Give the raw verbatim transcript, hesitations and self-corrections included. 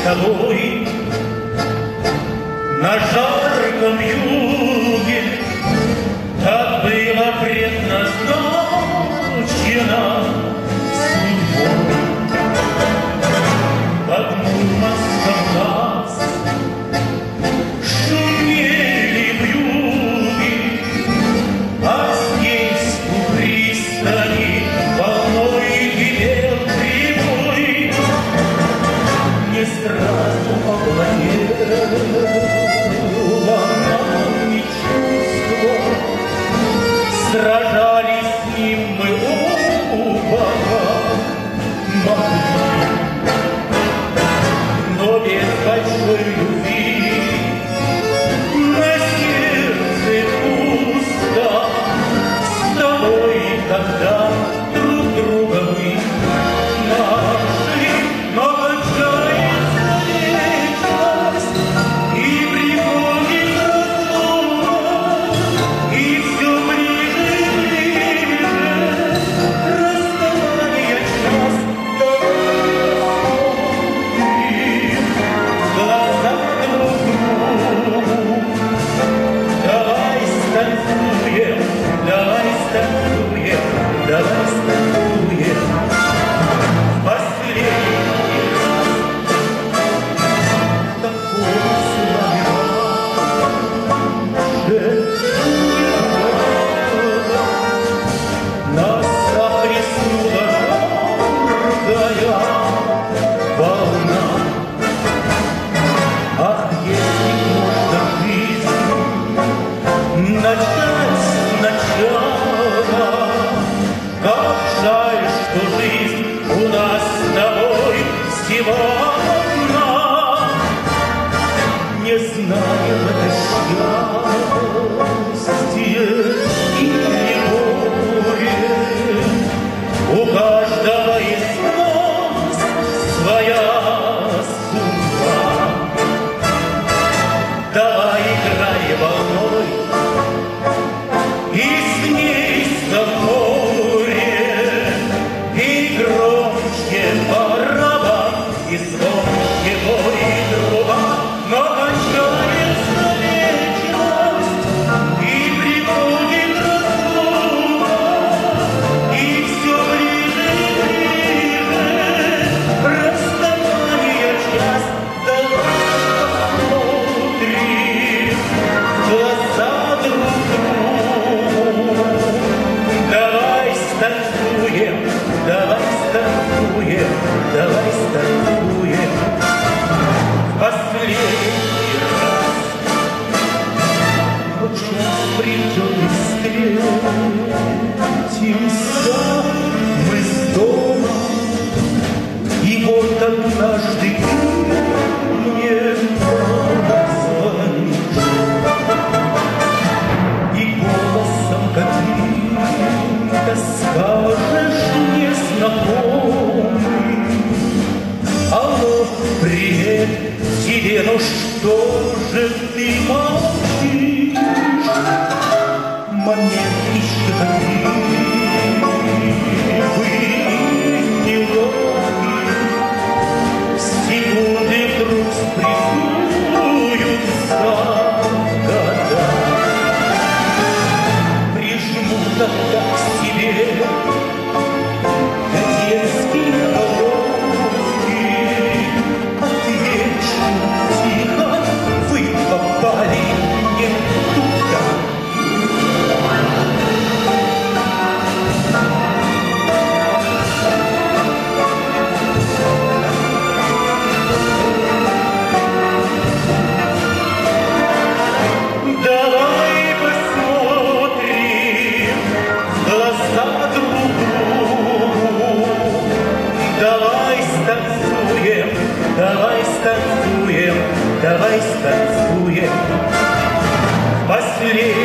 тобой на жарком юге, так было предназначено судьбой. Под Мурманском нас шумели вьюги, а здесь у пристани волной кипел прибой. Не сразу овладела нами чувство, сражались с ним мы оба могли, но без большой любви на сердце пусто. С тобой тогда друг друга мы нашли, но кончается вечность, и приходит разлука, и все ближе и ближе расставание час. Давай станцуем, давай станцуем, давай станцуем в последний раз. Такого слова нас захлестнула жаркая волна. Ах, если можно жизнь начать сначала, как жаль, что жизнь у нас с тобой всего одна. Не знаем это счастье или горе, у каждого из нас своя судьба. Давай играй волной, и с ней за море, и громче барабан, и звонче бой труба. Но кончается вечность, и приходит разлука, и все ближе и ближе расставание час. Глаза друг другу, давай станцуем, давай станцуем, давай станцуем в последний раз. Вот час придет и встретимся мы с дома, и вот однажды ты мне позвонишь, и голосом каким-то скажешь незнакомым: алло, привет тебе, ну что же ты молчишь? Момент еще такие неловкие, секунды вдруг спрессуются года. Прижму тогда к себе детские головки, отвечу тихо: вы попали не туда. Давай посмотрим в глаза друг другу, давай станцуем, давай станцуем, давай станцуем последний.